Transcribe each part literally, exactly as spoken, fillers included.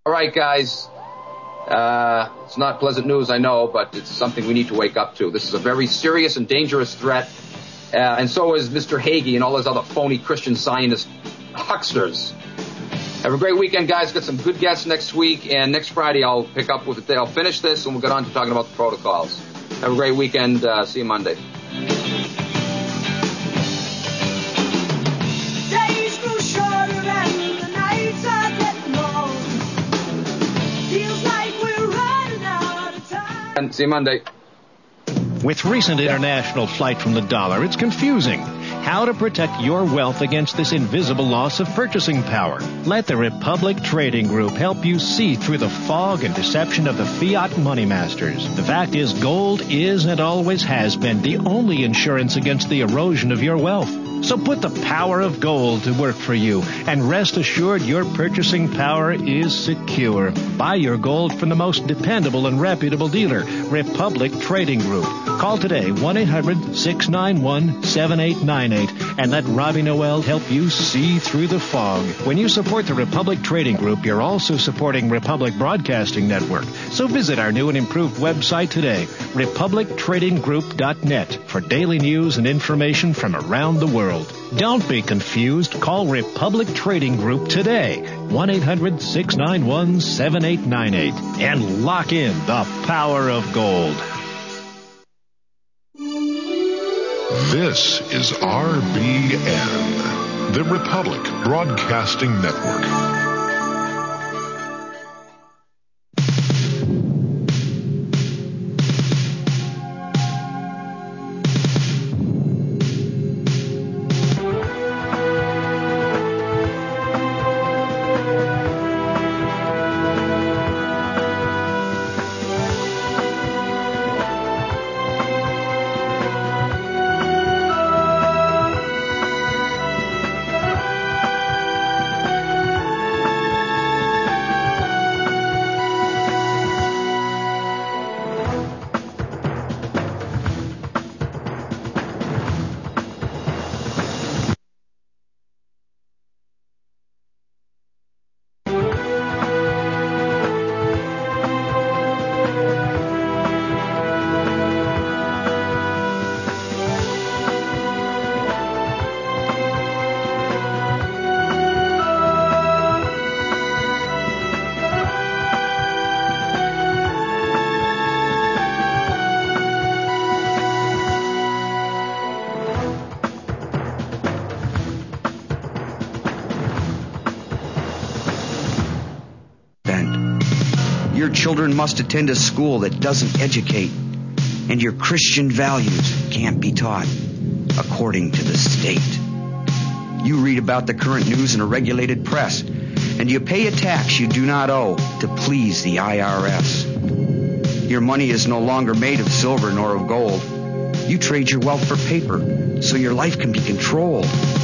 All right, guys. Uh, it's not pleasant news, I know, but it's something we need to wake up to. This is a very serious and dangerous threat, uh, and so is Mister Hagee and all those other phony Christian Zionist hucksters. Have a great weekend, guys. Got some good guests next week, and next Friday I'll pick up with it. I'll finish this, and we'll get on to talking about the protocols. Have a great weekend. Uh, see you Monday. Days grow shorter and the nights are getting long. Feels like we're running out of time. And see you Monday. With recent international flight from the dollar, it's confusing. How to protect your wealth against this invisible loss of purchasing power. Let the Republic Trading Group help you see through the fog and deception of the fiat money masters. The fact is, gold is and always has been the only insurance against the erosion of your wealth. So put the power of gold to work for you, and rest assured your purchasing power is secure. Buy your gold from the most dependable and reputable dealer, Republic Trading Group. Call today, one eight hundred six nine one seven eight nine eight, and let Robbie Noel help you see through the fog. When you support the Republic Trading Group, you're also supporting Republic Broadcasting Network. So visit our new and improved website today, republic trading group dot net, for daily news and information from around the world. Don't be confused. Call Republic Trading Group today, one eight hundred six nine one seven eight nine eight, and lock in the power of gold. This is R B N, the Republic Broadcasting Network. Your children must attend a school that doesn't educate, and your Christian values can't be taught according to the state. You read about the current news in a regulated press, and you pay a tax you do not owe to please the I R S. Your money is no longer made of silver nor of gold. You trade your wealth for paper so your life can be controlled.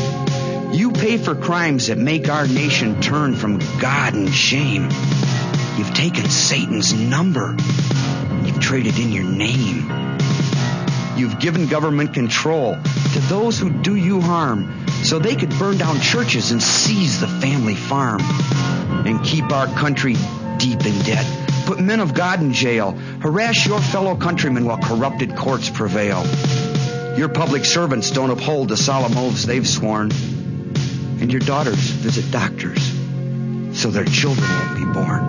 You pay for crimes that make our nation turn from God and shame. You've taken Satan's number. You've traded in your name. You've given government control to those who do you harm so they could burn down churches and seize the family farm and keep our country deep in debt. Put men of God in jail. Harass your fellow countrymen while corrupted courts prevail. Your public servants don't uphold the solemn oaths they've sworn. And your daughters visit doctors so their children won't be born.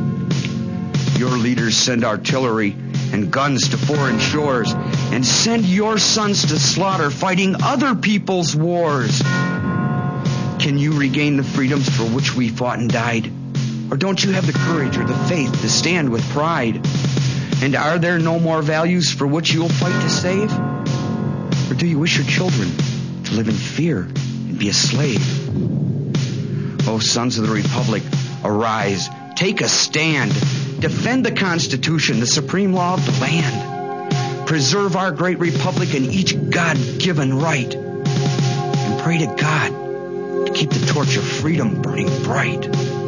Your leaders send artillery and guns to foreign shores and send your sons to slaughter fighting other people's wars. Can you regain the freedoms for which we fought and died? Or don't you have the courage or the faith to stand with pride? And are there no more values for which you'll fight to save? Or do you wish your children to live in fear and be a slave? Oh, sons of the Republic, arise, take a stand. Defend the Constitution, the supreme law of the land. Preserve our great republic and each God-given right. And pray to God to keep the torch of freedom burning bright.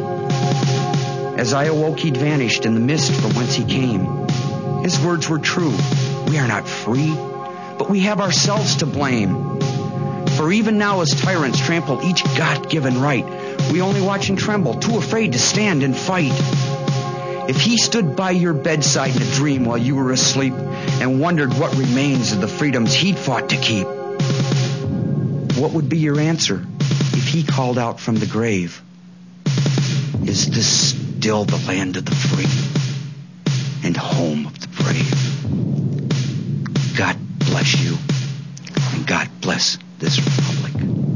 As I awoke, he'd vanished in the mist from whence he came. His words were true. We are not free, but we have ourselves to blame. For even now as tyrants trample each God-given right, we only watch and tremble, too afraid to stand and fight. If he stood by your bedside in a dream while you were asleep and wondered what remains of the freedoms he'd fought to keep, what would be your answer if he called out from the grave? Is this still the land of the free and home of the brave? God bless you, and God bless this republic.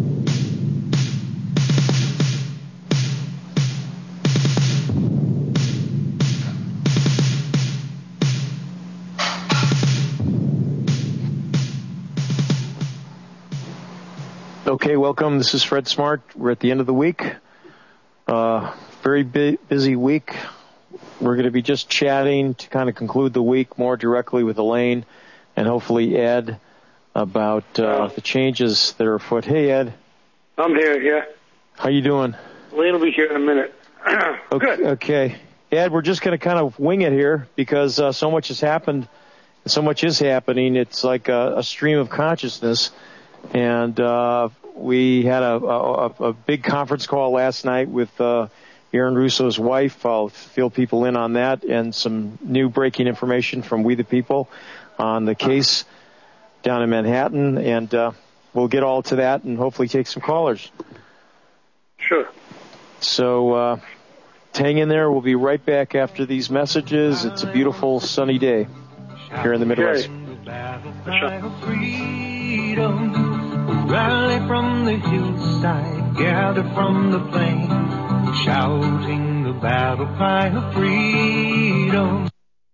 Okay, welcome. This is Fred Smart. We're at the end of the week. Uh, very bu- busy week. We're going to be just chatting to kind of conclude the week more directly with Elaine and hopefully Ed about uh, the changes that are afoot. Hey, Ed. I'm here, yeah. How you doing? Elaine will be here in a minute. Okay, Good. okay. Ed, we're just going to kind of wing it here because uh, so much has happened. So much is happening. It's like a, a stream of consciousness. And uh, we had a, a, a big conference call last night with uh, Aaron Russo's wife. I'll fill people in on that and some new breaking information from We the People on the case down in Manhattan. And uh, we'll get all to that and hopefully take some callers. Sure. So uh, hang in there. We'll be right back after these messages. It's a beautiful sunny day here in the Midwest. Sure. Rally from the hillside, gather from the plain, shouting the battle cry of freedom.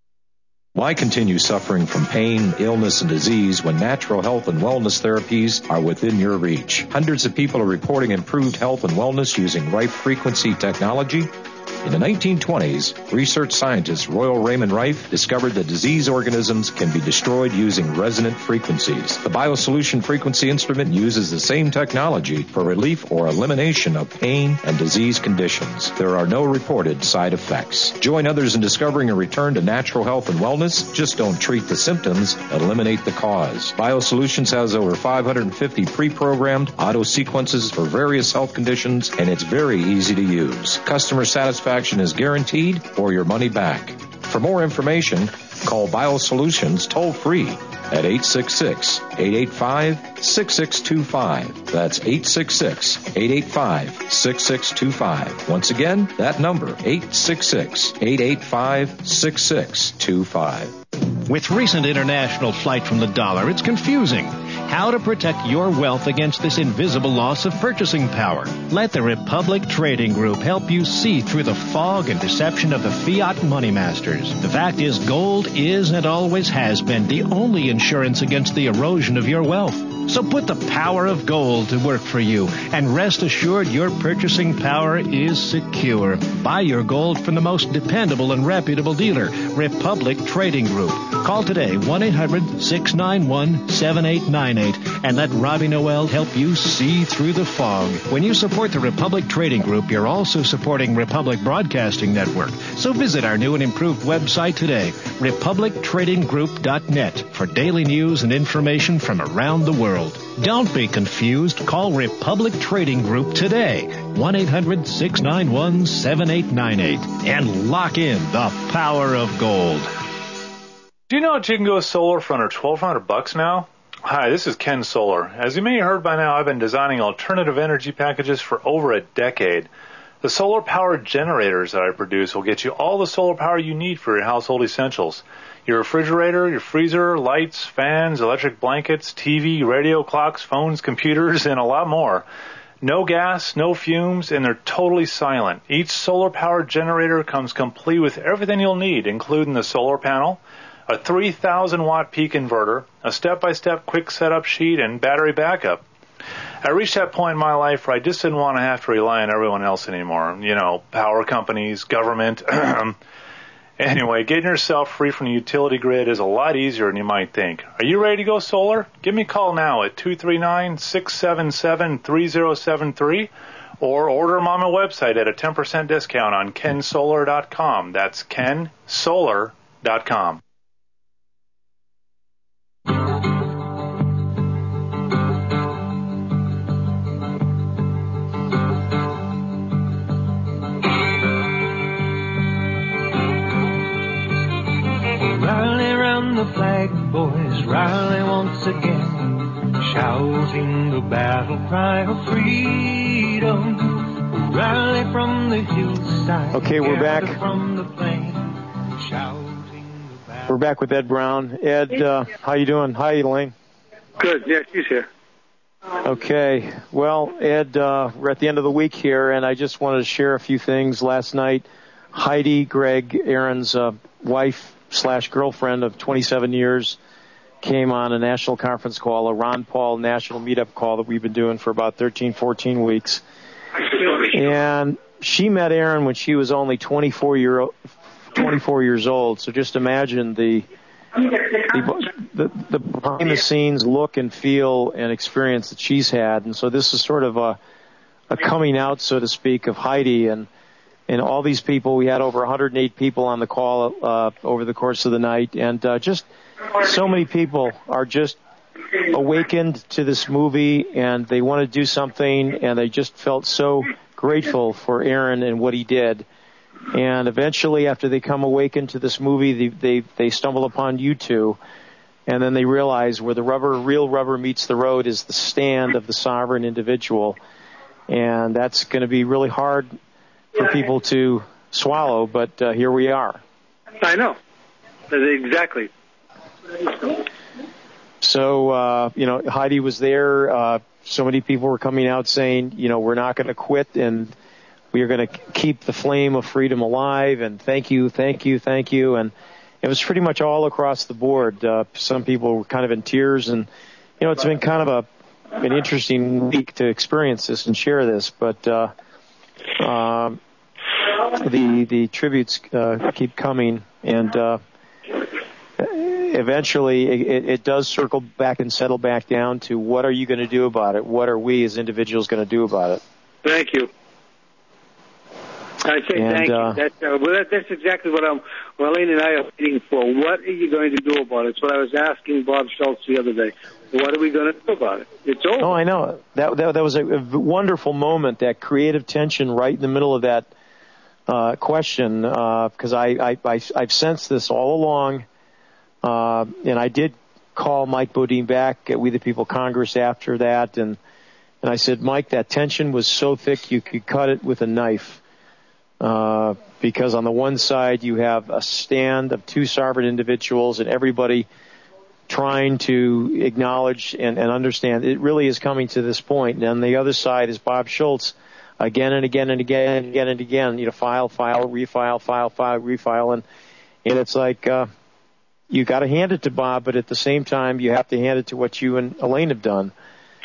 Why continue suffering from pain, illness, and disease when natural health and wellness therapies are within your reach? Hundreds of people are reporting improved health and wellness using Rife frequency technology. In the nineteen twenties, research scientist Royal Raymond Rife discovered that disease organisms can be destroyed using resonant frequencies. The BioSolution frequency instrument uses the same technology for relief or elimination of pain and disease conditions. There are no reported side effects. Join others in discovering a return to natural health and wellness. Just don't treat the symptoms, eliminate the cause. BioSolutions has over five hundred fifty pre-programmed auto sequences for various health conditions, and it's very easy to use. Customer satisfaction is guaranteed or your money back. For more information, call BioSolutions toll-free at eight six six, eight eight five, six six two five. That's eight six six, eight eight five, six six two five. Once again, that number, eight six six, eight eight five, six six two five. With recent international flight from the dollar, it's confusing. How to protect your wealth against this invisible loss of purchasing power. Let the Republic Trading Group help you see through the fog and deception of the fiat money masters. The fact is, gold is and always has been the only insurance against the erosion of your wealth. So put the power of gold to work for you and rest assured your purchasing power is secure. Buy your gold from the most dependable and reputable dealer, Republic Trading Group. Call today, one eight hundred, six nine one, seven eight nine eight, and let Robbie Noel help you see through the fog. When you support the Republic Trading Group, you're also supporting Republic Broadcasting Network. So visit our new and improved website today, republic trading group dot net, for daily news and information from around the world. Don't be confused. Call Republic Trading Group today, one eight hundred, six nine one, seven eight nine eight, and lock in the power of gold. Do you know that you can go solar for under twelve hundred bucks now? Hi, this is Ken Solar. As you may have heard by now, I've been designing alternative energy packages for over a decade. The solar-powered generators that I produce will get you all the solar power you need for your household essentials. Your refrigerator, your freezer, lights, fans, electric blankets, T V, radio, clocks, phones, computers, and a lot more. No gas, no fumes, and they're totally silent. Each solar-powered generator comes complete with everything you'll need, including the solar panel, a three thousand watt peak inverter, a step-by-step quick setup sheet, and battery backup. I reached that point in my life where I just didn't want to have to rely on everyone else anymore. You know, power companies, government. Anyway, getting yourself free from the utility grid is a lot easier than you might think. Are you ready to go solar? Give me a call now at two three nine, six seven seven, three zero seven three or order them on my website at a ten percent discount on ken solar dot com. That's ken solar dot com. once again, shouting the battle cry of freedom. Rally from the hillside. Okay, we're back. From the plain, shouting the battle. We're back with Ed Brown. Ed, uh, how you doing? Hi, Elaine. Good. Yeah, she's here. Okay. Well, Ed, uh, we're at the end of the week here, and I just wanted to share a few things. Last night, Heidi Gregg, Aaron's uh, wife slash girlfriend of twenty-seven years, came on a national conference call, a Ron Paul national meetup call that we've been doing for about thirteen, fourteen weeks. And she met Aaron when she was only twenty-four, year, twenty-four years old. So just imagine the the, the, the behind-the-scenes look and feel and experience that she's had. And so this is sort of a, a coming out, so to speak, of Heidi. And, and all these people, we had over one hundred eight people on the call uh, over the course of the night. And uh, just so many people are just awakened to this movie, and they want to do something, and they just felt so grateful for Aaron and what he did. And eventually, after they come awakened to this movie, they, they, they stumble upon you two, and then they realize where the rubber, real rubber meets the road is the stand of the sovereign individual. And that's going to be really hard for people to swallow, but uh, here we are. I know. Exactly. So, uh, you know, Heidi was there. Uh, so many people were coming out saying, you know, we're not going to quit, and we are going to keep the flame of freedom alive, and thank you, thank you, thank you. And it was pretty much all across the board. Uh, some people were kind of in tears, and, you know, it's been kind of a an interesting week to experience this and share this. But uh, uh, the the tributes uh, keep coming, and uh, eventually it, it does circle back and settle back down to what are you going to do about it? What are we as individuals going to do about it? Thank you. I say and, thank uh, you. That's, uh, well, that, that's exactly what I'm, well, Elaine and I are waiting for. What are you going to do about it? It's what I was asking Bob Schultz the other day. What are we going to do about it? It's over. Oh, I know. That that, that was a, a wonderful moment, that creative tension right in the middle of that uh, question, because uh, I, I, I, I've sensed this all along, uh, and I did call Mike Bodine back at We the People Congress after that, and, and I said, Mike, that tension was so thick you could cut it with a knife. Uh, because on the one side you have a stand of two sovereign individuals and everybody trying to acknowledge and, and understand it really is coming to this point. And on the other side is Bob Schultz again and again and again and again and again, you know, file, file, refile, file, file, refile. And, and it's like, uh, you got to hand it to Bob, but at the same time you have to hand it to what you and Elaine have done.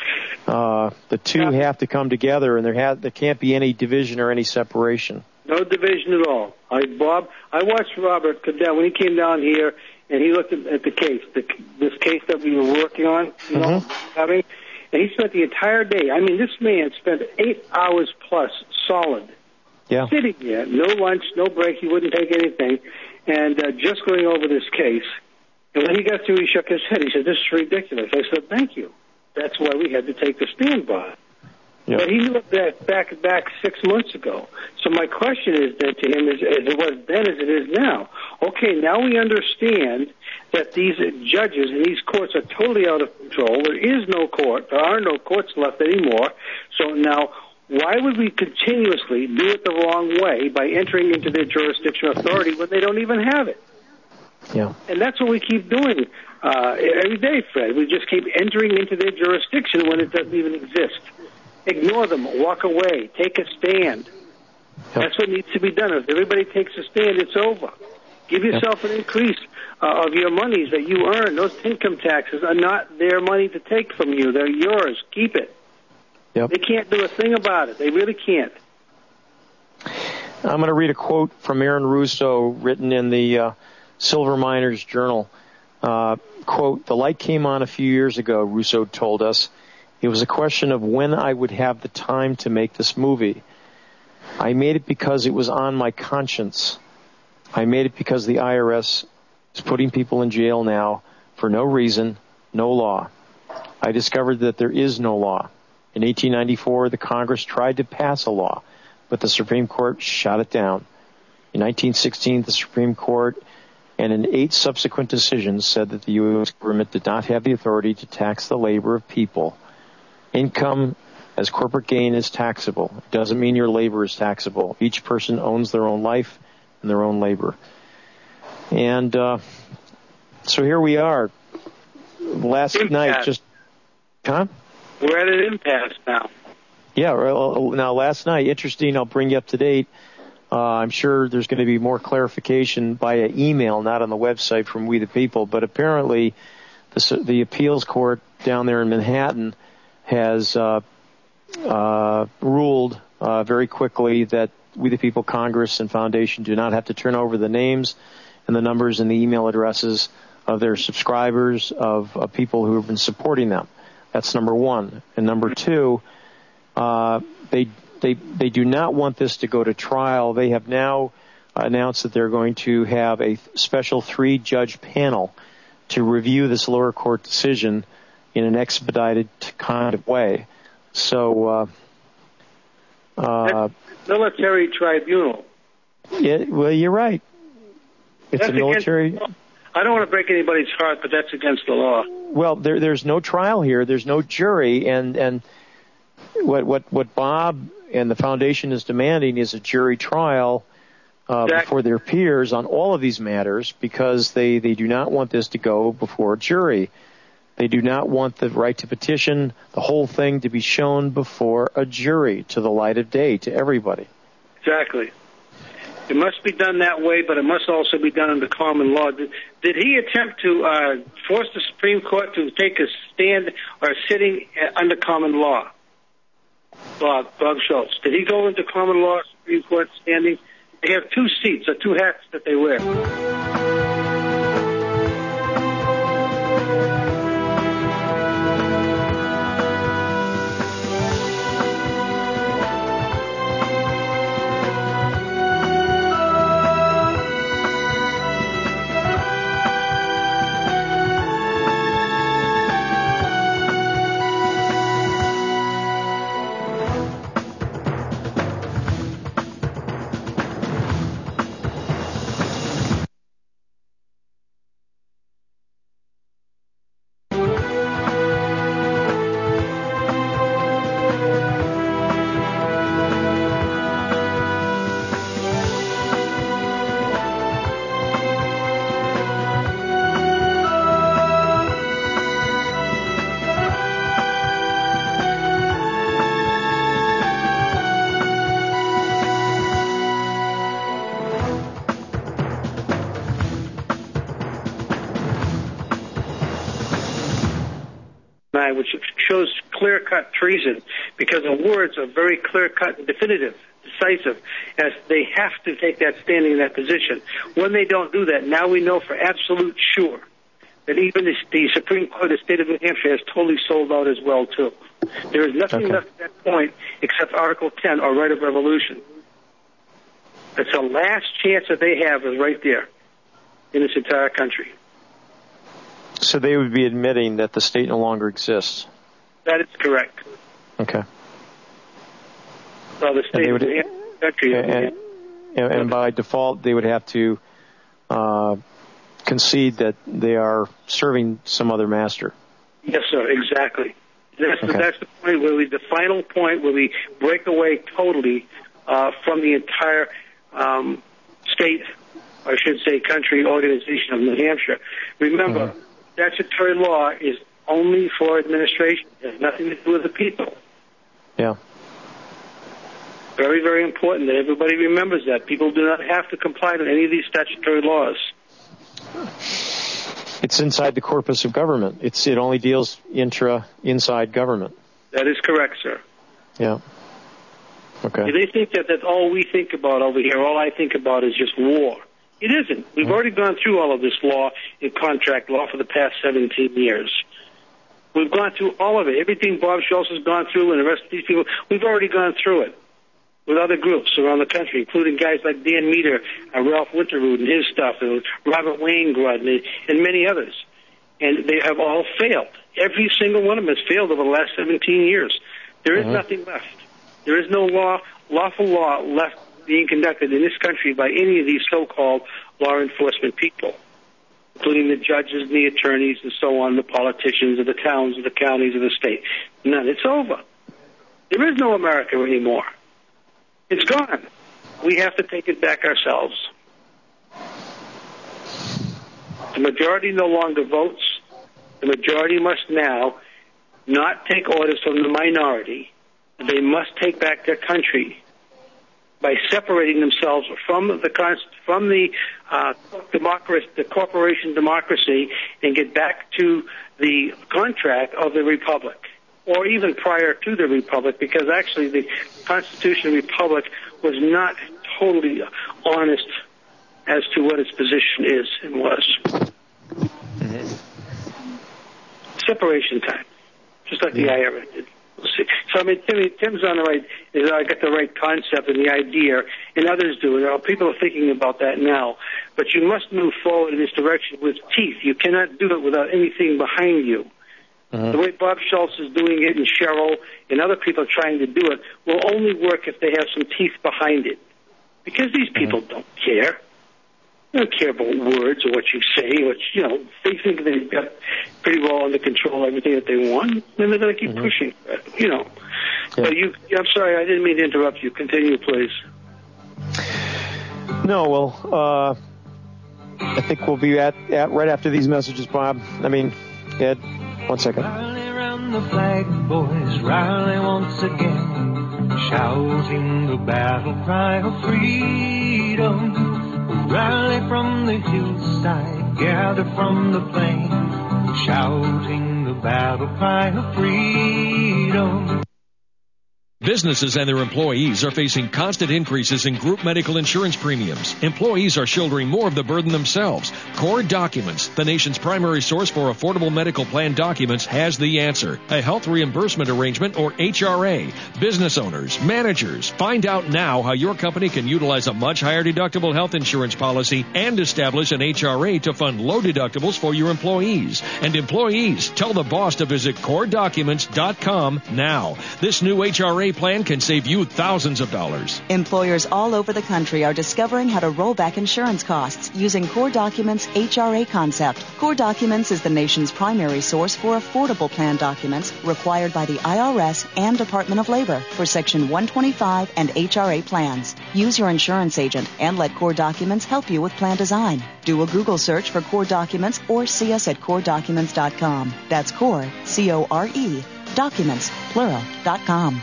Uh, the two have to come together, and there ha- there can't be any division or any separation. No division at all. I, Bob, I watched Robert Goodell when he came down here and he looked at, at the case, the, this case that we were working on, you know, Mm-hmm. having, and he spent the entire day. I mean, this man spent eight hours plus solid yeah. sitting there, no lunch, no break. He wouldn't take anything, and uh, just going over this case. And when he got through, he shook his head. He said, "This is ridiculous." I said, "Thank you. That's why we had to take the stand, Bob." Yep. But he knew that back back six months ago. So my question is then to him, is, as it was then as it is now. Okay, now we understand that these judges and these courts are totally out of control. There is no court. There are no courts left anymore. So now, why would we continuously do it the wrong way by entering into their jurisdiction authority when they don't even have it? Yeah. And that's what we keep doing uh, every day, Fred. We just keep entering into their jurisdiction when it doesn't even exist. Ignore them. Walk away. Take a stand. Yep. That's what needs to be done. If everybody takes a stand, it's over. Give yourself yep. an increase uh, of your monies that you earn. Those income taxes are not their money to take from you. They're yours. Keep it. Yep. They can't do a thing about it. They really can't. I'm going to read a quote from Aaron Russo written in the uh, Silver Miners Journal. Uh, quote, "The light came on a few years ago," Russo told us. "It was a question of when I would have the time to make this movie. I made it because it was on my conscience. I made it because the I R S is putting people in jail now for no reason, no law. I discovered that there is no law. In eighteen ninety-four, the Congress tried to pass a law, but the Supreme Court shot it down. In nineteen sixteen, the Supreme Court and in eight subsequent decisions said that the U S government did not have the authority to tax the labor of people. Income as corporate gain is taxable. It doesn't mean your labor is taxable. Each person owns their own life and their own labor. And uh, so here we are. Last impasse. night, just... Huh? We're at an impasse now. Yeah, well, now last night, interesting, I'll bring you up to date. Uh, I'm sure there's going to be more clarification via email, not on the website from We the People, but apparently the, the appeals court down there in Manhattan has uh, uh, ruled uh, very quickly that We the People Congress and Foundation do not have to turn over the names and the numbers and the email addresses of their subscribers, of, of people who have been supporting them. That's number one. And number two, uh, they they they do not want this to go to trial. They have now announced that they're going to have a special three-judge panel to review this lower court decision in an expedited kind of way. So, uh, uh, military tribunal. Yeah, well, you're right. It's That's a military. Against, I don't want to break anybody's heart, but that's against the law. Well, there, there's no trial here. There's no jury, and and what what what Bob and the foundation is demanding is a jury trial uh, exactly. before their peers on all of these matters, because they they do not want this to go before a jury. They do not want the right to petition, the whole thing, to be shown before a jury, to the light of day, to everybody. Exactly. It must be done that way, but it must also be done under common law. Did, did he attempt to uh, force the Supreme Court to take a stand or sitting under common law? Bob, Bob Schultz. Did he go into common law, Supreme Court standing? They have two seats or two hats that they wear. Which shows clear-cut treason, because the words are very clear-cut and definitive, decisive, as they have to take that standing in that position. When they don't do that, now we know for absolute sure that even the, the Supreme Court of the state of New Hampshire has totally sold out as well, too. There is nothing okay. left at that point except Article ten, or right of revolution. It's the last chance that they have is right there in this entire country. So they would be admitting that the state no longer exists. That is correct. Okay. So the state would, of the country. And, and, and by default, they would have to uh, concede that they are serving some other master. Yes, sir. Exactly. That's okay. the, that's the point where we, the final point where we break away totally uh, from the entire um, state, or I should say, country organization of New Hampshire. Remember. Mm-hmm. Statutory law is only for administration. It has nothing to do with the people. Yeah. Very, very important that everybody remembers that. People do not have to comply to any of these statutory laws. It's inside the corpus of government. It's It only deals intra, inside government. That is correct, sir. Yeah. Okay. They think that that's all we think about over here. All I think about is just war. It isn't. We've already gone through all of this law and contract law for the past seventeen years. We've gone through all of it. Everything Bob Schultz has gone through and the rest of these people, we've already gone through it with other groups around the country, including guys like Dan Meter, uh, Ralph Winterroot and his stuff, and Robert Waingrud and, and many others. And they have all failed. Every single one of them has failed over the last seventeen years. There is uh-huh. nothing left. There is no law, lawful law left being conducted in this country by any of these so-called law enforcement people. including the judges and the attorneys and so on, the politicians of the towns, of the counties, of the state. None. It's over. There is no America anymore. It's gone. We have to take it back ourselves. The majority no longer votes. The majority must now not take orders from the minority. They must take back their country by separating themselves from the from the uh, democracy, the corporation democracy, and get back to the contract of the republic, or even prior to the republic, because actually the Constitution of the Republic was not totally honest as to what its position is and was. Mm-hmm. Separation time, just like the I R S did. We'll see. So I mean, Tim, Tim's on the right. Is I got the right concept and the idea, and others do. You know, people are thinking about that now. But you must move forward in this direction with teeth. You cannot do it without anything behind you. Uh-huh. The way Bob Schultz is doing it, and Cheryl and other people are trying to do it, will only work if they have some teeth behind it. Because these people uh-huh. don't care. They don't care about words or what you say. What you know, they think they've got pretty well under control everything that they want, and they're going to keep mm-hmm. pushing. You know. Yeah. So you, I'm sorry, I didn't mean to interrupt you. Continue, please. No, well, uh, I think we'll be at, at right after these messages, Bob. I mean, Ed, one second. Rally round the flag, boys, rally once again, shouting the battle cry of freedom. Rally from the hillside, gather from the plain, shouting the battle cry of freedom. Businesses and their employees are facing constant increases in group medical insurance premiums. Employees are shouldering more of the burden themselves. Core Documents, the nation's primary source for affordable medical plan documents, has the answer. A health reimbursement arrangement, or H R A. Business owners, managers, find out now how your company can utilize a much higher deductible health insurance policy and establish an H R A to fund low deductibles for your employees. And employees, tell the boss to visit core documents dot com now. This new H R A plan can save you thousands of dollars. Employers all over the country are discovering how to roll back insurance costs using Core Documents' H R A concept. Core Documents is the nation's primary source for affordable plan documents required by the I R S and Department of Labor for Section one twenty-five and H R A plans. Use your insurance agent and let Core Documents help you with plan design. Do a Google search for Core Documents or see us at core documents dot com. That's Core, C O R E, documents, plural, dot com.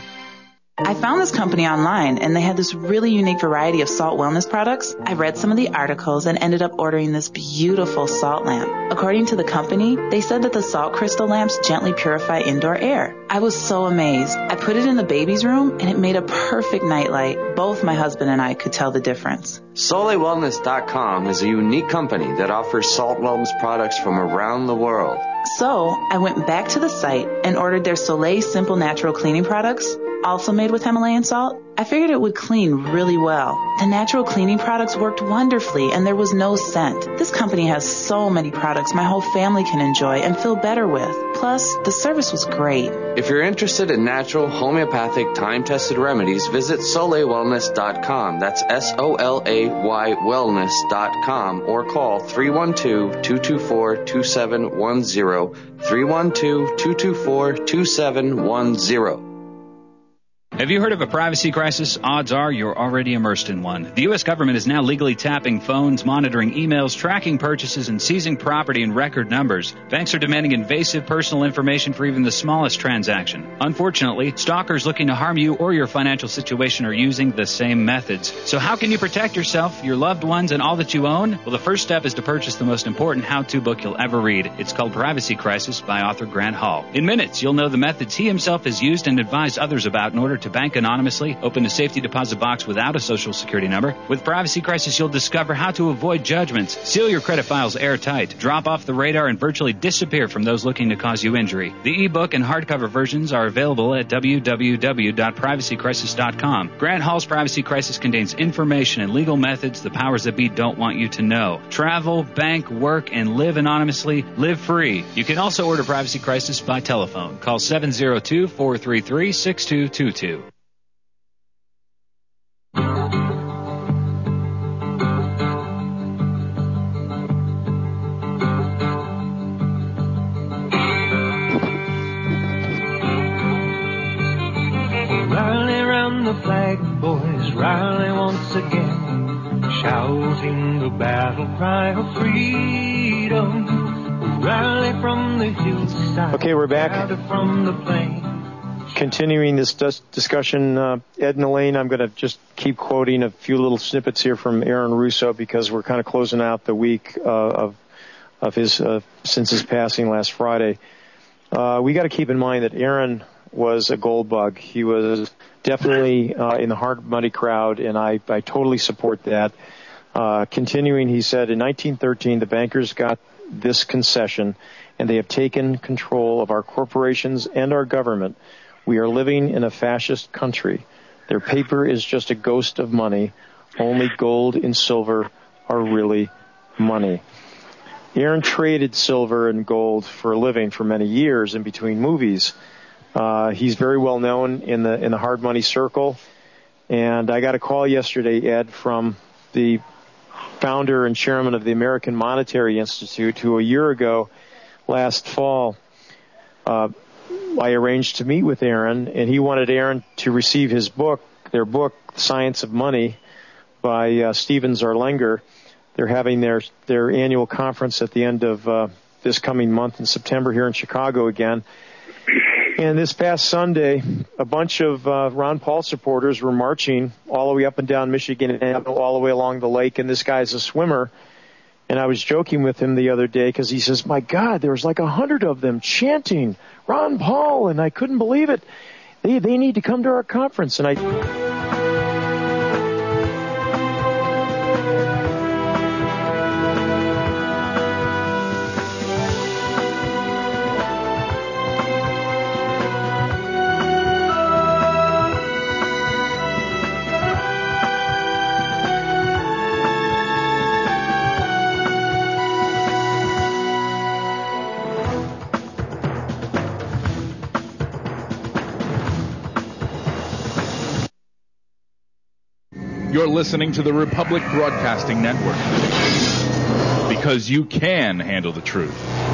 I found this company online, and they had this really unique variety of salt wellness products. I read some of the articles and ended up ordering this beautiful salt lamp. According to the company, they said that the salt crystal lamps gently purify indoor air. I was so amazed. I put it in the baby's room, and it made a perfect nightlight. Both my husband and I could tell the difference. Soleil Wellness dot com is a unique company that offers salt wellness products from around the world. So I went back to the site and ordered their Soleil Simple Natural Cleaning products, also made with Himalayan salt. I figured it would clean really well. The natural cleaning products worked wonderfully, and there was no scent. This company has so many products my whole family can enjoy and feel better with. Plus, the service was great. If you're interested in natural, homeopathic, time-tested remedies, visit Soleil Wellness dot com. That's S O L A Y Wellness dot com, or call three one two, two two four, two seven one zero, three one two, two two four, two seven one zero. Have you heard of a privacy crisis? Odds are you're already immersed in one. The U S government is now legally tapping phones, monitoring emails, tracking purchases, and seizing property in record numbers. Banks are demanding invasive personal information for even the smallest transaction. Unfortunately, stalkers looking to harm you or your financial situation are using the same methods. So how can you protect yourself, your loved ones, and all that you own? Well, the first step is to purchase the most important how-to book you'll ever read. It's called Privacy Crisis by author Grant Hall. In minutes, you'll know the methods he himself has used and advised others about in order to to bank anonymously, open a safety deposit box without a social security number. With Privacy Crisis, you'll discover how to avoid judgments, seal your credit files airtight, drop off the radar, and virtually disappear from those looking to cause you injury. The ebook and hardcover versions are available at w w w dot privacy crisis dot com. Grant Hall's Privacy Crisis contains information and legal methods the powers that be don't want you to know. Travel, bank, work, and live anonymously. Live free. You can also order Privacy Crisis by telephone. Call seven zero two, four three three, six two two two. and the flag boys rally once again, shouting the battle cry of freedom. Rally from the hillside. Okay, we're back. From the plain. Continuing this dis- discussion, uh, Ed and Elaine, I'm going to just keep quoting a few little snippets here from Aaron Russo because we're kind of closing out the week uh, of of his uh, since his passing last Friday. Uh, we got to keep in mind that Aaron was a gold bug. He was definitely uh, in the hard money crowd, and I, I totally support that. Uh, continuing, he said, in nineteen thirteen, the bankers got this concession, and they have taken control of our corporations and our government. We are living in a fascist country. Their paper is just a ghost of money. Only gold and silver are really money. Aaron traded silver and gold for a living for many years in between movies. Uh, he's very well known in the in the hard money circle. And I got a call yesterday, Ed, from the founder and chairman of the American Monetary Institute, who a year ago, last fall, uh, I arranged to meet with Aaron, and he wanted Aaron to receive his book, their book, Science of Money, by uh, Steven Zarlenger. They're having their their annual conference at the end of uh, this coming month in September here in Chicago again. And this past Sunday, a bunch of uh, Ron Paul supporters were marching all the way up and down Michigan and all the way along the lake, and this guy's a swimmer. And I was joking with him the other day because he says, my God, there was like a hundred of them chanting Ron Paul, and I couldn't believe it. They they need to come to our conference. And I... You're listening to the Republic Broadcasting Network, because you can handle the truth.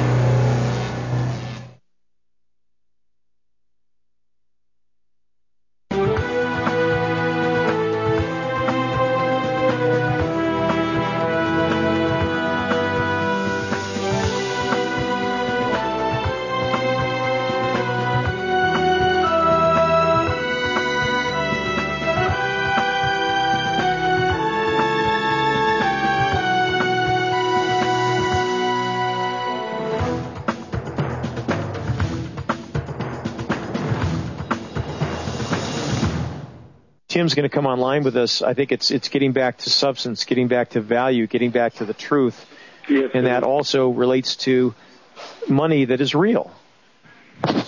Tim's going to come online with us. I think it's it's getting back to substance, getting back to value, getting back to the truth. Yes, and that also relates to money that is real. Well,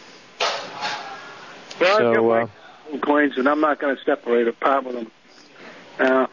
so, I've got uh, my coins, and I'm not going to separate apart with them. Uh,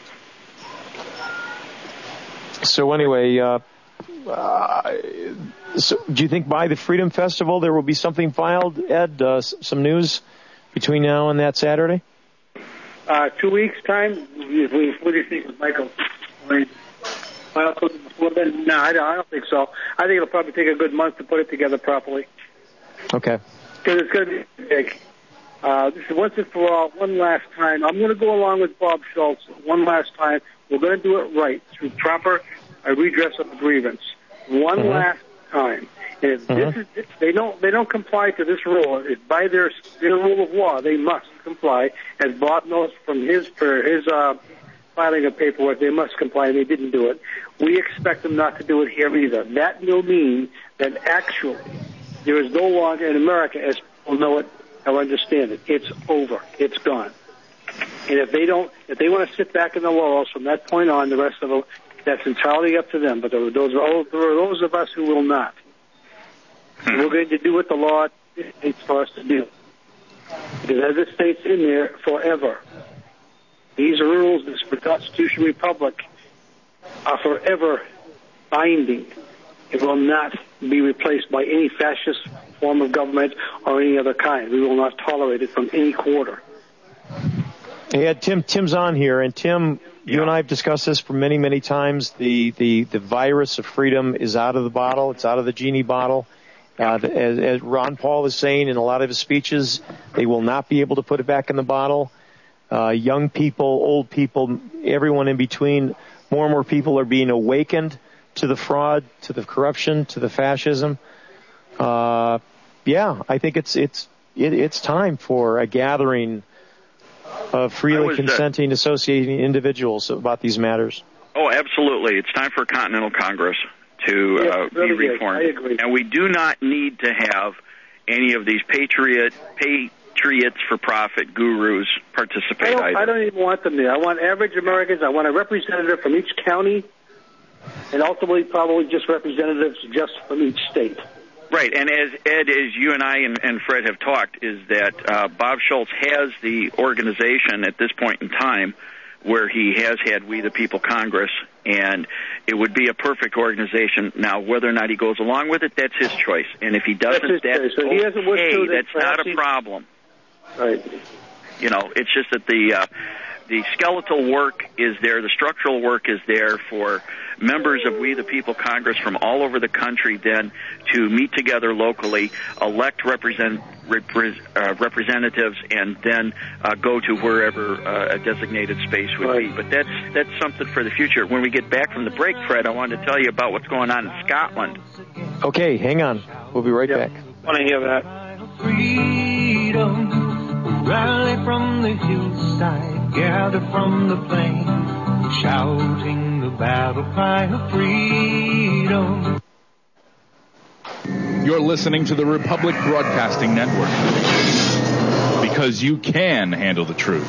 so anyway, uh, uh, so do you think by the Freedom Festival there will be something filed, Ed, uh, some news between now and that Saturday? Uh, two weeks' time? What do you think, Michael? File something before then? No, I don't, I don't think so. I think it'll probably take a good month to put it together properly. Okay. Because it's going to be big. Uh, this is once and for all, one last time. I'm going to go along with Bob Schultz one last time. We're going to do it right through proper uh, redress of the grievance. One mm-hmm. last time. And if mm-hmm. this is, they don't they don't comply to this rule, if by their their rule of law, they must comply. As Bob knows from his for his uh, filing of paperwork, they must comply, and they didn't do it. We expect them not to do it here either. That will mean that actually there is no longer in America, as people know it or understand it, it's over. It's gone. And if they don't, if they want to sit back in the laurels from that point on, the rest of them, that's entirely up to them. But those are all, there are those of us who will not. Hmm. We're going to do what the law dictates for us to do. Because as it states in there, forever. These rules, this Constitution Republic, are forever binding. It will not be replaced by any fascist form of government or any other kind. We will not tolerate it from any quarter. Hey, Ed, Tim, Tim's on here, and Tim, you and I have discussed this for many, many times. The, the, the virus of freedom is out of the bottle. It's out of the genie bottle. Uh, as, as Ron Paul is saying in a lot of his speeches, they will not be able to put it back in the bottle. Uh, young people, old people, everyone in between, more and more people are being awakened to the fraud, to the corruption, to the fascism. Uh, yeah, I think it's it's it, it's time for a gathering of freely was, consenting, uh, associating individuals about these matters. Oh, absolutely. It's time for a Continental Congress to yes, uh, really be reformed. I agree. And we do not need to have any of these patriot patriots for profit gurus participate I don't, either. I don't even want them there. I want average Americans. I want a representative from each county, and ultimately probably just representatives just from each state. Right, and as Ed, as you and I and, and Fred have talked, is that uh, Bob Schultz has the organization at this point in time where he has had We the People Congress, and it would be a perfect organization. Now, whether or not he goes along with it, that's his choice. And if he doesn't, that's, that's so okay. He hasn't wished to, that's not a he... problem. Right. You know, it's just that the uh, the skeletal work is there, the structural work is there for members of We the People Congress from all over the country then to meet together locally, elect represent, repre, uh, representatives, and then uh, go to wherever uh, a designated space would right. be. But that's that's something for the future. When we get back from the break, Fred, I wanted to tell you about what's going on in Scotland. Okay, hang on. We'll be right yep. back. I want to hear that. Freedom, rally from the hillside, gather from the plain, shouting the battle cry of freedom. You're listening to the Republic Broadcasting Network, because you can handle the truth.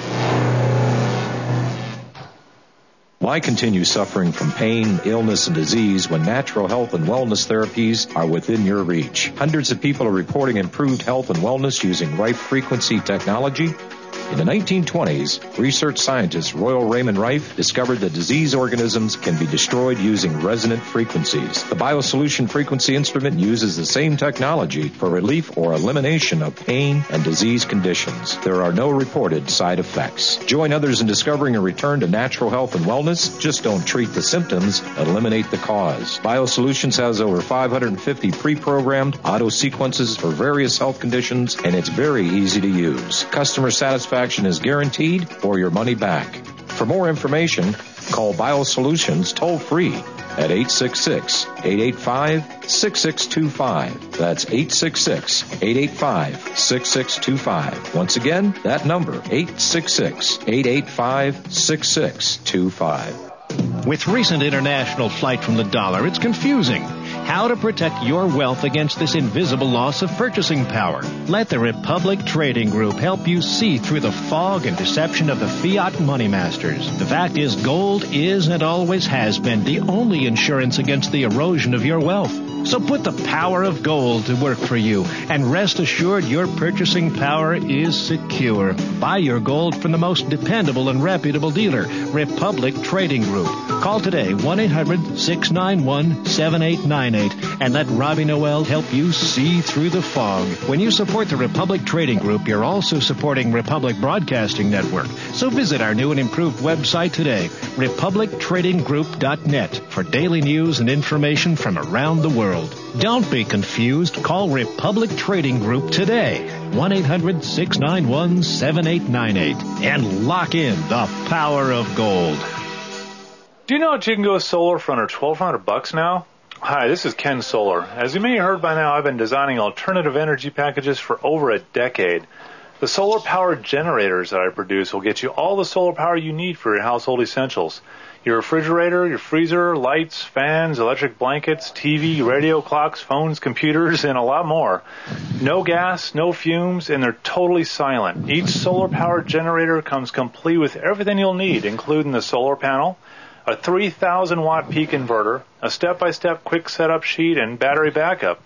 Why continue suffering from pain, illness, and disease when natural health and wellness therapies are within your reach? Hundreds of people are reporting improved health and wellness using Rife frequency technology. In the nineteen twenties, research scientist Royal Raymond Rife discovered that disease organisms can be destroyed using resonant frequencies. The BioSolution frequency instrument uses the same technology for relief or elimination of pain and disease conditions. There are no reported side effects. Join others in discovering a return to natural health and wellness. Just don't treat the symptoms, eliminate the cause. BioSolutions has over five hundred fifty pre-programmed auto sequences for various health conditions, and it's very easy to use. Customer satisfaction is guaranteed or your money back. For more information, call BioSolutions toll-free at eight six six, eight eight five, six six two five. That's eight six six, eight eight five, six six two five. Once again, that number, eight six six, eight eight five, six six two five. With recent international flight from the dollar, it's confusing. How to protect your wealth against this invisible loss of purchasing power. Let the Republic Trading Group help you see through the fog and deception of the fiat money masters. The fact is, gold is and always has been the only insurance against the erosion of your wealth. So put the power of gold to work for you, and rest assured your purchasing power is secure. Buy your gold from the most dependable and reputable dealer, Republic Trading Group. Call today, one eight hundred, six nine one, seven eight nine eight, and let Robbie Noel help you see through the fog. When you support the Republic Trading Group, you're also supporting Republic Broadcasting Network. So visit our new and improved website today, republic trading group dot net, for daily news and information from around the world. Don't be confused. Call Republic Trading Group today, one eight hundred, six nine one, seven eight nine eight, and lock in the power of gold. Do you know that you can go solar for under twelve hundred bucks now? Hi, this is Ken Solar. As you may have heard by now, I've been designing alternative energy packages for over a decade. The solar-powered generators that I produce will get you all the solar power you need for your household essentials. Your refrigerator, your freezer, lights, fans, electric blankets, T V, radio, clocks, phones, computers, and a lot more. No gas, no fumes, and they're totally silent. Each solar-powered generator comes complete with everything you'll need, including the solar panel, a three thousand watt peak inverter, a step-by-step quick setup sheet, and battery backup.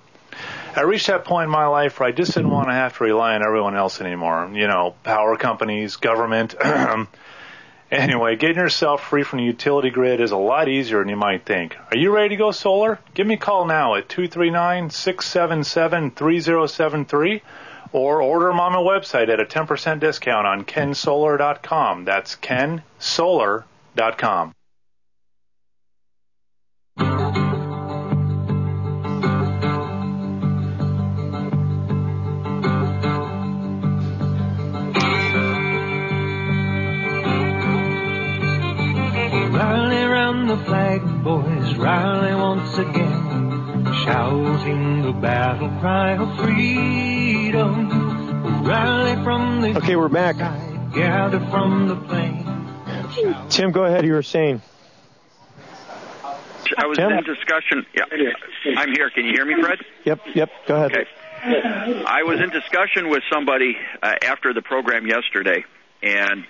I reached that point in my life where I just didn't want to have to rely on everyone else anymore. You know, power companies, government. Anyway, getting yourself free from the utility grid is a lot easier than you might think. Are you ready to go solar? Give me a call now at two three nine, six seven seven, three zero seven three or order them on my website at a ten percent discount on ken solar dot com. That's ken solar dot com. from the flag, boys, rally once again, shouting the battle cry of freedom. Rally from the Okay, we're back. Side, gather from the plain. Tim, go ahead. You were saying. I was Tim? in discussion. Yeah, I'm here. Can you hear me, Fred? Yep, yep. Go ahead. Okay. I was in discussion with somebody uh, after the program yesterday, and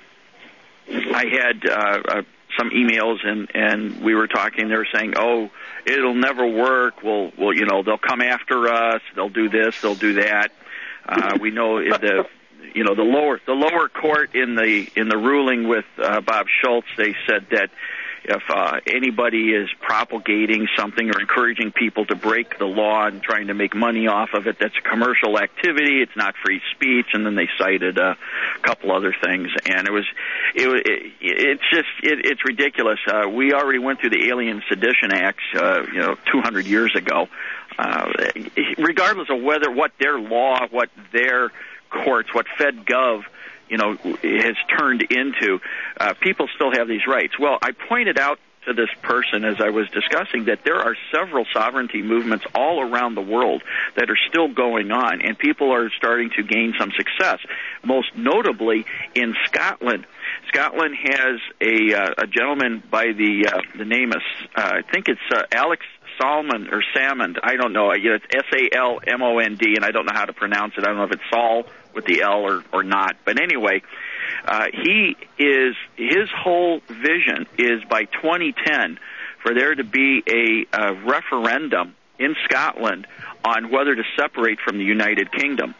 I had uh, uh, some emails, and, and we were talking. They were saying, "Oh, it'll never work. Well, well, you know, they'll come after us. They'll do this. They'll do that." Uh, we know the, you know, the lower the lower court in the in the ruling with uh, Bob Schultz, they said that if uh, anybody is propagating something or encouraging people to break the law and trying to make money off of it, that's a commercial activity. It's not free speech. And then they cited a couple other things, and it was, it, it it's just, it, it's ridiculous. Uh, we already went through the Alien Sedition Acts, uh, you know, two hundred years ago. Uh, regardless of whether what their law, what their courts, what FedGov, you know, has turned into, uh, people still have these rights. Well, I pointed out to this person as I was discussing that there are several sovereignty movements all around the world that are still going on, and people are starting to gain some success, most notably in Scotland. Scotland has a, uh, a gentleman by the uh, the name of, uh, I think it's uh, Alex Salmond or Salmond. I don't know. It's S A L M O N D, and I don't know how to pronounce it. I don't know if it's Saul with the L or, or not. But anyway, uh, he is, his whole vision is by twenty ten for there to be a, a referendum in Scotland on whether to separate from the United Kingdom.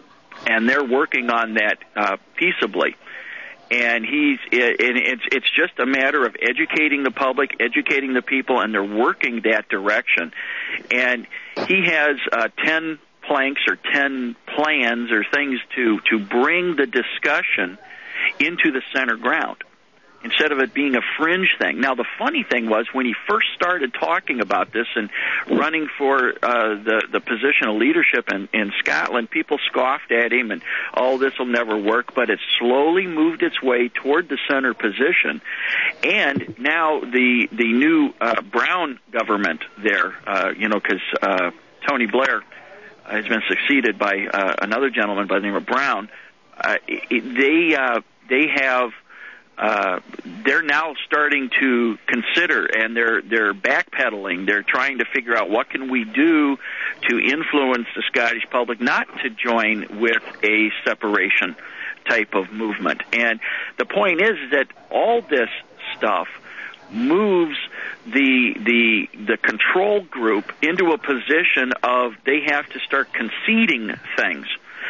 And they're working on that uh, peaceably. And he's, it, it's, it's just a matter of educating the public, educating the people, and they're working that direction. And he has uh, ten planks or ten plans or things to, to bring the discussion into the center ground instead of it being a fringe thing. Now, the funny thing was when he first started talking about this and running for uh, the, the position of leadership in, in Scotland, people scoffed at him and, oh, this will never work. But it slowly moved its way toward the center position. And now the, the new uh, Brown government there, uh, you know, because uh, Tony Blair has been succeeded by uh, another gentleman by the name of Brown, uh, it, they uh, they have uh, they're now starting to consider, and they're they're backpedaling. They're trying to figure out what can we do to influence the Scottish public not to join with a separation type of movement. And the point is that all this stuff moves the the the control group into a position of they have to start conceding things.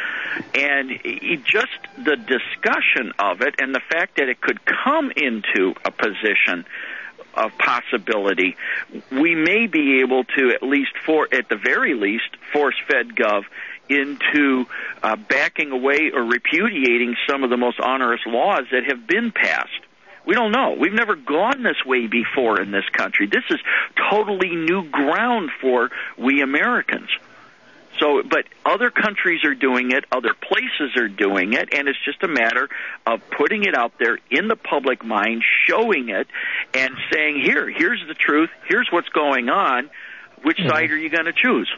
And it, just the discussion of it and the fact that it could come into a position of possibility, we may be able to at least, for at the very least, force FedGov into uh, backing away or repudiating some of the most onerous laws that have been passed. We don't know. We've never gone this way before in this country. This is totally new ground for we Americans. So, but other countries are doing it, other places are doing it, and it's just a matter of putting it out there in the public mind, showing it, and saying, here, here's the truth, here's what's going on, which mm-hmm. side are you going to choose?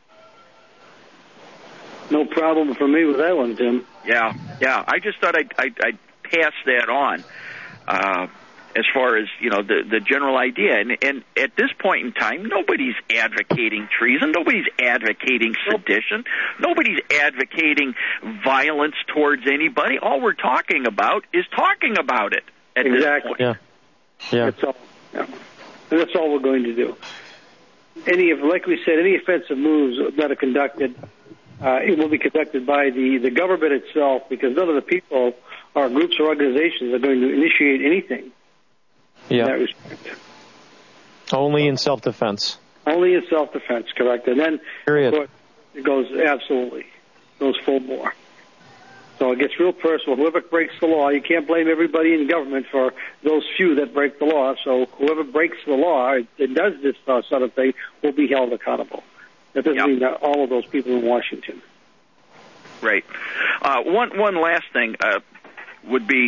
No problem for me with that one, Tim. Yeah, yeah. I just thought I'd, I'd, I'd pass that on. Uh, as far as, you know, the, the general idea. And, and at this point in time, nobody's advocating treason. Nobody's advocating sedition. Nobody's advocating violence towards anybody. All we're talking about is talking about it at exactly. this point. Yeah. Yeah. That's all. Yeah. And that's all we're going to do. Any, like we said, any offensive moves that are conducted, uh, it will be conducted by the, the government itself, because none of the people or groups or organizations are going to initiate anything. Yeah. In that respect. Only in self-defense. Only in self-defense, correct. And then Period. It goes absolutely, goes full bore. So it gets real personal. Whoever breaks the law, you can't blame everybody in government for those few that break the law. So whoever breaks the law and does this uh, sort of thing will be held accountable. That doesn't yep. mean that all of those people in Washington. Right. Uh, one one last thing uh, would be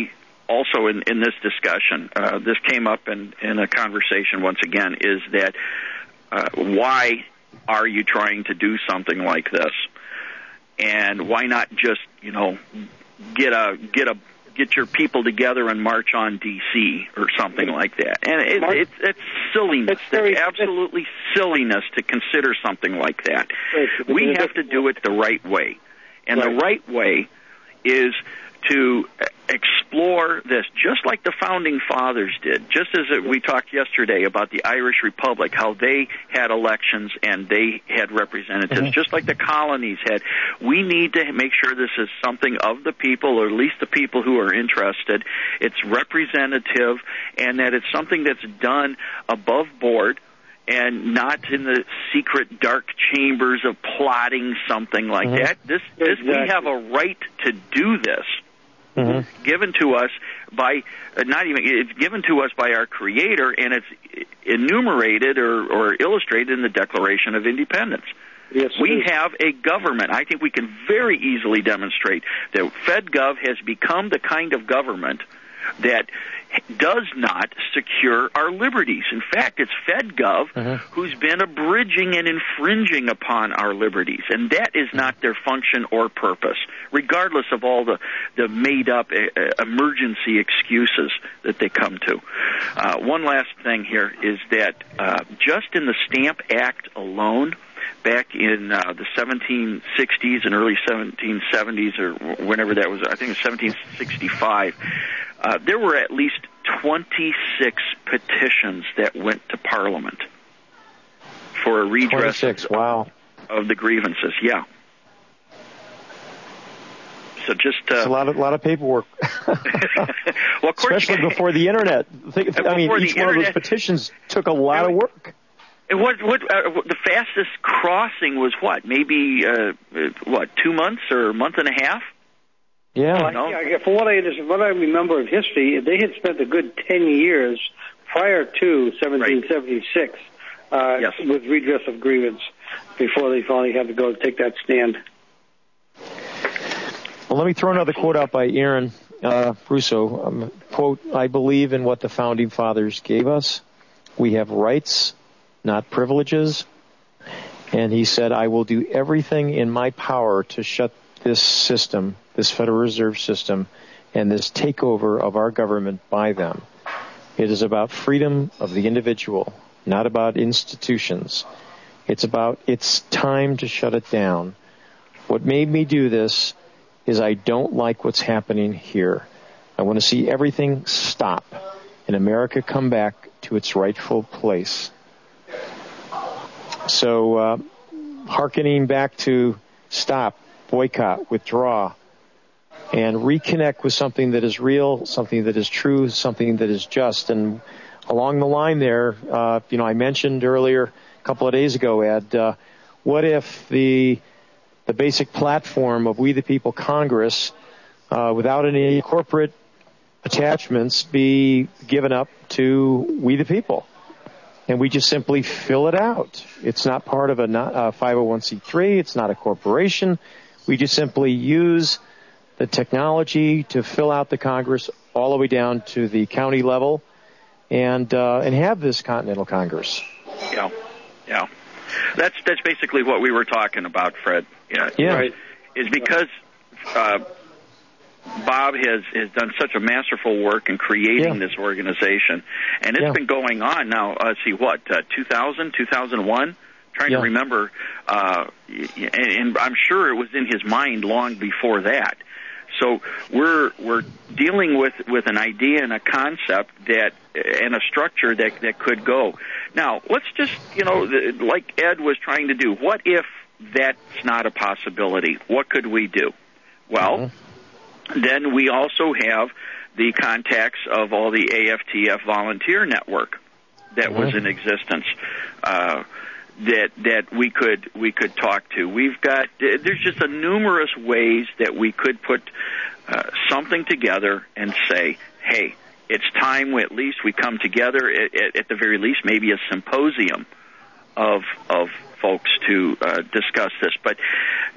also in, in this discussion, uh, this came up in, in a conversation once again, is that uh, why are you trying to do something like this? And why not just, you know, get a get a get your people together and march on D C or something like that? And it, it, it's silliness. It's, very, it's absolutely silliness to consider something like that. We have to do it the right way. And right. the right way is to explore this, just like the Founding Fathers did, just as we talked yesterday about the Irish Republic, how they had elections and they had representatives, mm-hmm. just like the colonies had. We need to make sure this is something of the people, or at least the people who are interested. It's representative, and that it's something that's done above board, and not in the secret dark chambers of plotting something like mm-hmm. that. This, this, exactly. we have a right to do this. Mm-hmm. Given to us by uh, not even it's given to us by our Creator, and it's enumerated or, or illustrated in the Declaration of Independence. Yes, we have a government. I think we can very easily demonstrate that FedGov has become the kind of government that does not secure our liberties. In fact, it's FedGov mm-hmm. who's been abridging and infringing upon our liberties, and that is not their function or purpose, regardless of all the, the made-up uh, emergency excuses that they come to. Uh, one last thing here is that uh, just in the Stamp Act alone, back in uh, the seventeen sixties and early seventeen seventies, or whenever that was, I think it was seventeen sixty-five, uh, there were at least twenty-six petitions that went to Parliament for a redress twenty-six, wow. of the grievances. Yeah. So just uh, it's a lot of lot of paperwork. well, of course, especially before the internet. Think, I mean, each one internet, of those petitions took a lot of work. And what what uh, the fastest crossing was what? Maybe uh, what two months or a month and a half? Yeah. Well, yeah. From what I what I remember of history, they had spent a good ten years prior to seventeen seventy-six right. uh, yes. with redress of grievance before they finally had to go take that stand. Well, let me throw another quote out by Aaron uh, Russo. Um, quote, I believe in what the Founding Fathers gave us. We have rights, not privileges. And he said, I will do everything in my power to shut this system, this Federal Reserve System, and this takeover of our government by them. It is about freedom of the individual, not about institutions. It's about it's time to shut it down. What made me do this is I don't like what's happening here. I want to see everything stop and America come back to its rightful place. So, uh, hearkening back to stop, boycott, withdraw, and reconnect with something that is real, something that is true, something that is just. And along the line there, uh, you know, I mentioned earlier, a couple of days ago, Ed, uh, what if the the basic platform of We the People Congress, uh, without any corporate attachments, be given up to We the People? And we just simply fill it out. It's not part of a, not, a five oh one c three. It's not a corporation. We just simply use the technology to fill out the Congress all the way down to the county level, and uh, and have this Continental Congress. Yeah, yeah. That's that's basically what we were talking about, Fred. Yeah, yeah. Right. Is because uh, Bob has, has done such a masterful work in creating yeah. this organization, and it's yeah. been going on now. Uh, let's see, what uh, two thousand, two thousand one. Trying yeah. to remember, uh, and, and I'm sure it was in his mind long before that. So we're we're dealing with, with an idea and a concept that and a structure that that could go. Now let's just you know like Ed was trying to do. What if that's not a possibility? What could we do? Well, mm-hmm. then we also have the contacts of all the A F T F volunteer network that mm-hmm. was in existence. Uh, that that we could we could talk to. We've got there's just a numerous ways that we could put uh, something together and say, hey, it's time we, at least we come together at, at, at the very least, maybe a symposium of of folks to uh, discuss this. But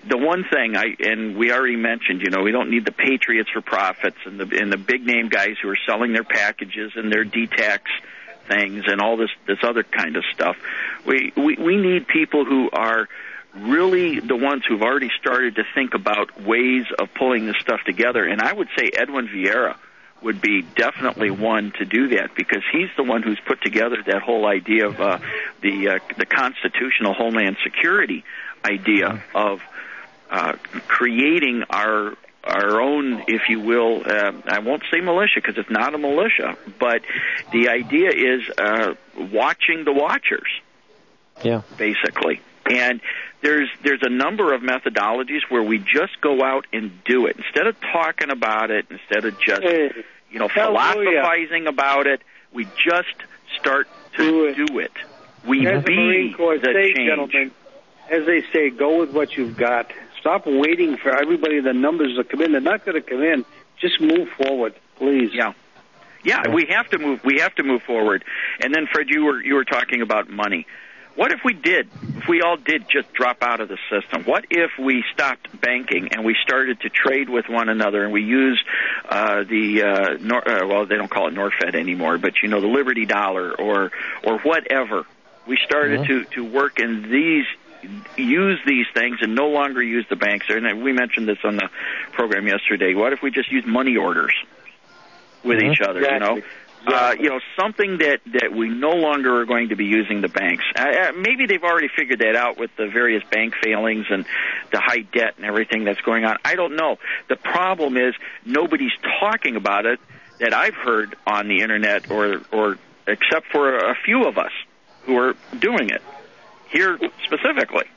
the one thing I and we already mentioned, you know, we don't need the patriots for profits and the and the big name guys who are selling their packages and their D-tax things and all this this other kind of stuff. We we we need people who are really the ones who've already started to think about ways of pulling this stuff together. And I would say Edwin Vieira would be definitely one to do that, because he's the one who's put together that whole idea of uh, the uh, the constitutional homeland security idea of uh, creating our our own, if you will, uh, I won't say militia because it's not a militia, but the idea is uh, watching the watchers, yeah, basically. And there's there's a number of methodologies where we just go out and do it instead of talking about it, instead of just you know philosophizing about it. We just start to do it. Do it. We as be the Marine Corps the say, change. Gentlemen, as they say, go with what you've got. Stop waiting for everybody, the numbers to come in. They're not going to come in. Just move forward, please. Yeah. Yeah, we have to move. We have to move forward. And then, Fred, you were you were talking about money. What if we did? If we all did just drop out of the system? What if we stopped banking and we started to trade with one another and we used uh, the uh, Nor- uh, well, they don't call it Norfed anymore, but you know, the Liberty Dollar or or whatever. We started mm-hmm. to to work in these. Use these things and no longer use the banks. And we mentioned this on the program yesterday. What if we just use money orders with mm-hmm. each other? Exactly. You know, exactly. uh, you know, something that that we no longer are going to be using the banks. Uh, maybe they've already figured that out with the various bank failings and the high debt and everything that's going on. I don't know. The problem is nobody's talking about it that I've heard on the internet, or or except for a few of us who are doing it here specifically.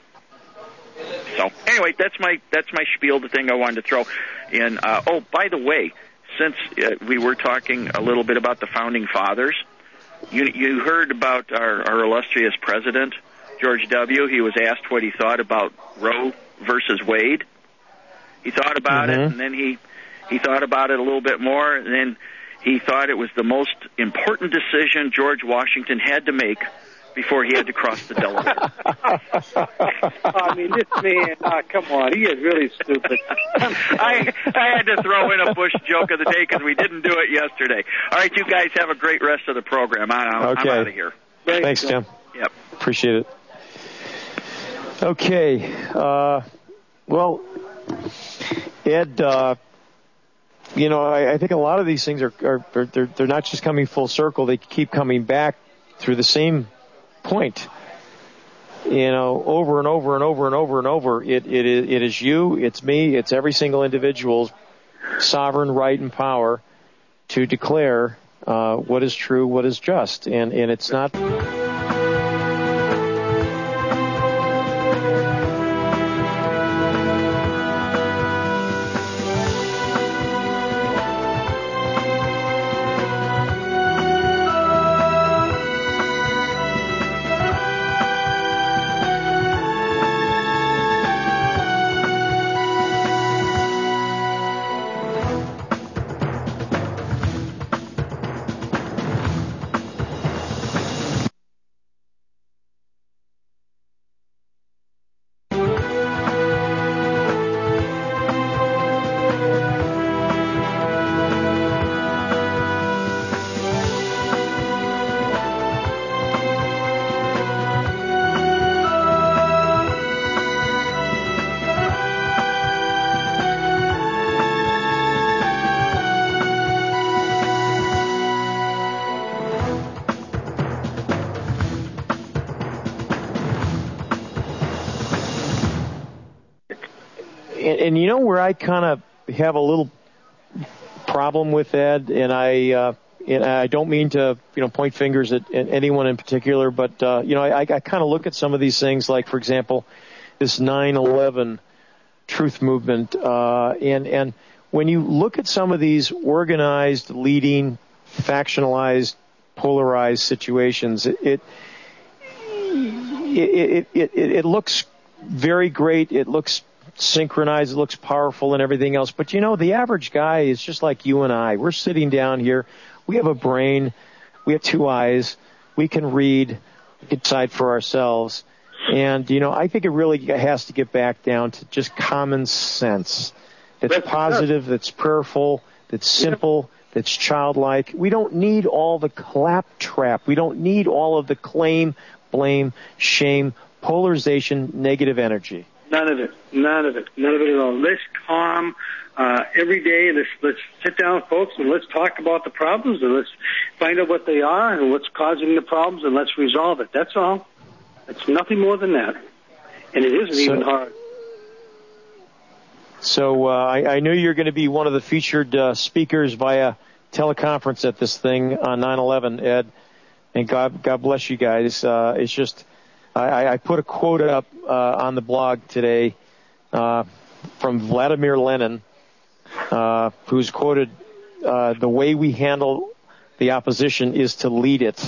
So anyway, that's my that's my spiel, the thing I wanted to throw in. Uh, oh, by the way, since uh, we were talking a little bit about the Founding Fathers, you you heard about our, our illustrious president, George W. He was asked what he thought about Roe versus Wade. He thought about mm-hmm. it, and then he, he thought about it a little bit more, and then he thought it was the most important decision George Washington had to make before he had to cross the Delaware. I mean, this man, oh, come on, he is really stupid. I I had to throw in a Bush joke of the day because we didn't do it yesterday. All right, you guys have a great rest of the program. I, I'm, okay. I'm out of here. Thanks, Tim. Yep. Appreciate it. Okay. Uh, well, Ed, uh, you know, I, I think a lot of these things are, are, are they're, they're not just coming full circle. They keep coming back through the same point, you know, over and over and over and over and over. It, it, it is you, it's me, it's every single individual's sovereign right and power to declare uh, what is true, what is just. And, and it's not... And you know where I kind of have a little problem with Ed, and I uh, and I don't mean to you know point fingers at, at anyone in particular, but uh, you know I, I kind of look at some of these things, like for example, this nine eleven truth movement, uh, and and when you look at some of these organized, leading, factionalized, polarized situations, it it it, it, it, it looks very great. It looks synchronized, it looks powerful and everything else. But you know, the average guy is just like you and I. We're sitting down here. We have a brain. We have two eyes. We can read, we can decide for ourselves. And, you know, I think it really has to get back down to just common sense. That's, that's positive, tough. That's prayerful, that's simple, yeah. That's childlike. We don't need all the claptrap. We don't need all of the claim, blame, shame, polarization, negative energy. None of it. None of it. None of it at all. Let's calm uh, every day. Let's, let's sit down, folks, and let's talk about the problems, and let's find out what they are and what's causing the problems, and let's resolve it. That's all. It's nothing more than that. And it isn't so, even hard. So uh, I, I knew you're going to be one of the featured uh, speakers via teleconference at this thing on nine eleven, Ed. And God, God bless you guys. Uh, it's just, I, I put a quote up uh, on the blog today uh, from Vladimir Lenin, uh, who's quoted, uh, "The way we handle the opposition is to lead it."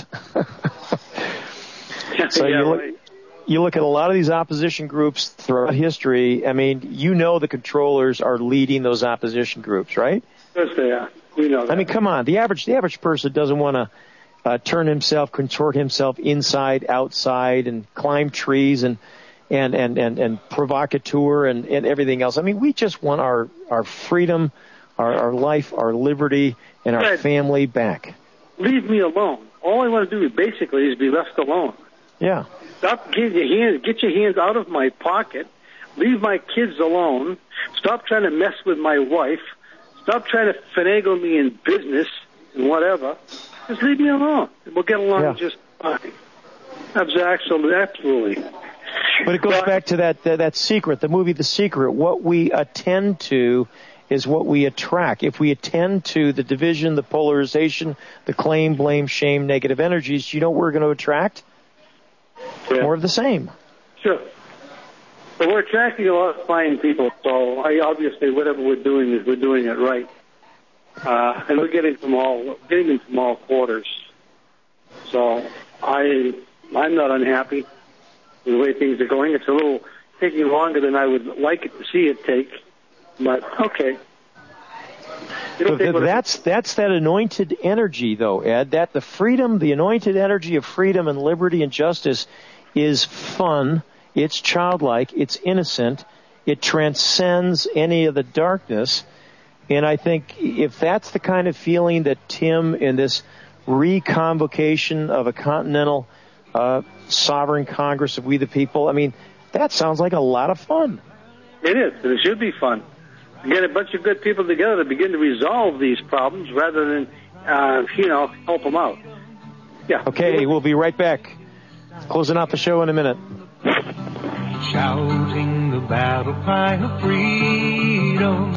So yeah, you look, right. you look at a lot of these opposition groups throughout history. I mean, you know the controllers are leading those opposition groups, right? Yes, they are. We know that. I mean, come on. The average the average person doesn't want to uh, turn himself, contort himself inside, outside, and climb trees and and and and, and provocateur and, and everything else. I mean, we just want our our freedom, our, our life, our liberty, and our Fred, family back. Leave me alone. All I want to do is basically is be left alone. Yeah. Stop getting your hands, get your hands out of my pocket. Leave my kids alone. Stop trying to mess with my wife. Stop trying to finagle me in business and whatever. Just leave me alone. We'll get along yeah. just fine. Absolutely, absolutely. But it goes but, back to that, that that secret, the movie The Secret. What we attend to is what we attract. If we attend to the division, the polarization, the claim, blame, shame, negative energies, you know what we're going to attract? Yeah. More of the same. Sure. But we're attracting a lot of fine people, so I obviously whatever we're doing is we're doing it right. Uh, and we're getting from all getting them from all quarters. So I I'm not unhappy with the way things are going. It's a little taking longer than I would like it to see it take, but okay. But that's that's that anointed energy, though, Ed. That the freedom, the anointed energy of freedom and liberty and justice is fun. It's childlike. It's innocent. It transcends any of the darkness. And I think if that's the kind of feeling that Tim in this reconvocation of a continental uh, sovereign Congress of we the people, I mean, that sounds like a lot of fun. It is. And it should be fun. Get a bunch of good people together to begin to resolve these problems rather than, uh, you know, help them out. Yeah. Okay, we'll be right back. Closing out the show in a minute. Shouting the battle cry of freedom.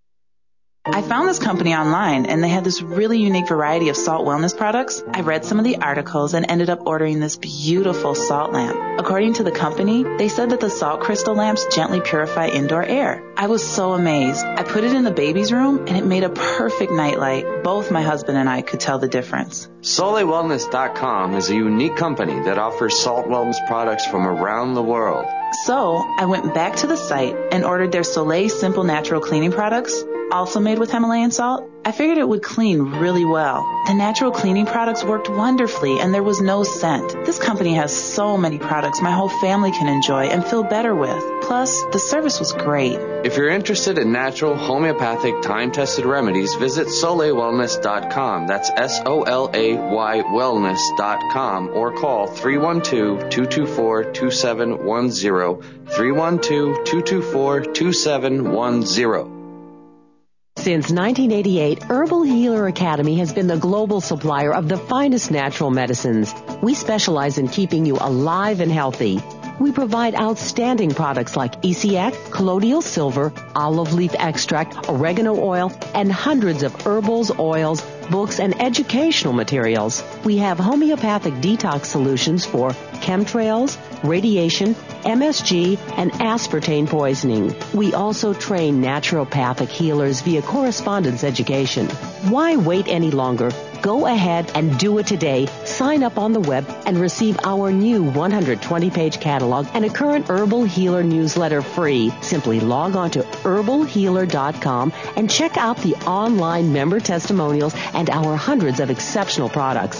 I found this company online, and they had this really unique variety of salt wellness products. I read some of the articles and ended up ordering this beautiful salt lamp. According to the company, they said that the salt crystal lamps gently purify indoor air. I was so amazed. I put it in the baby's room, and it made a perfect nightlight. Both my husband and I could tell the difference. Soleil Wellness dot com is a unique company that offers salt wellness products from around the world. So I went back to the site and ordered their Soleil Simple Natural Cleaning products, also made with Himalayan salt. I figured it would clean really well. The natural cleaning products worked wonderfully, and there was no scent. This company has so many products my whole family can enjoy and feel better with. Plus, the service was great. If you're interested in natural, homeopathic, time-tested remedies, visit Soleil Wellness dot com. That's S O L A Y Wellness dot com, or call three one two, two two four, two seven one zero, three one two, two two four, two seven one zero. Since nineteen eighty-eight, Herbal Healer Academy has been the global supplier of the finest natural medicines. We specialize in keeping you alive and healthy. We provide outstanding products like E C X, colloidal silver, olive leaf extract, oregano oil, and hundreds of herbals, oils, books, and educational materials. We have homeopathic detox solutions for chemtrails, radiation, M S G, and aspartame poisoning. We also train naturopathic healers via correspondence education. Why wait any longer? Go ahead and do it today. Sign up on the web and receive our new one hundred twenty page catalog and a current Herbal Healer newsletter free. Simply log on to herbal healer dot com and check out the online member testimonials and our hundreds of exceptional products.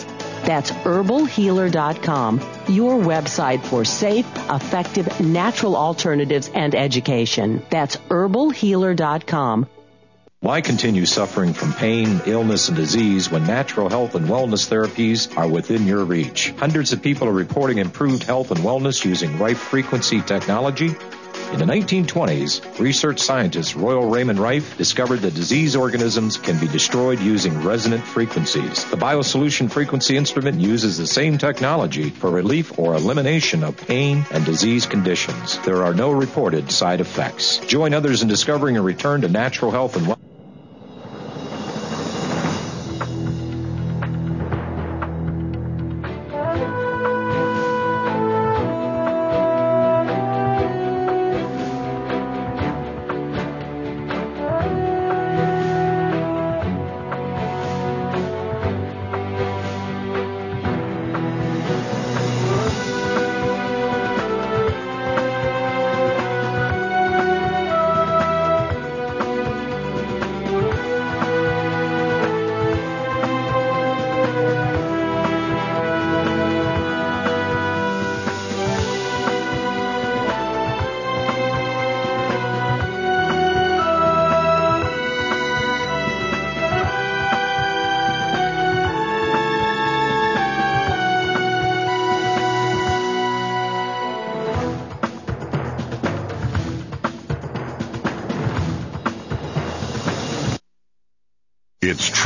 That's herbal healer dot com, your website for safe, effective, natural alternatives and education. That's herbal healer dot com. Why continue suffering from pain, illness, and disease when natural health and wellness therapies are within your reach? Hundreds of people are reporting improved health and wellness using Rife frequency technology. In the nineteen twenties, research scientist Royal Raymond Rife discovered that disease organisms can be destroyed using resonant frequencies. The BioSolution frequency instrument uses the same technology for relief or elimination of pain and disease conditions. There are no reported side effects. Join others in discovering a return to natural health and wellness. It's true.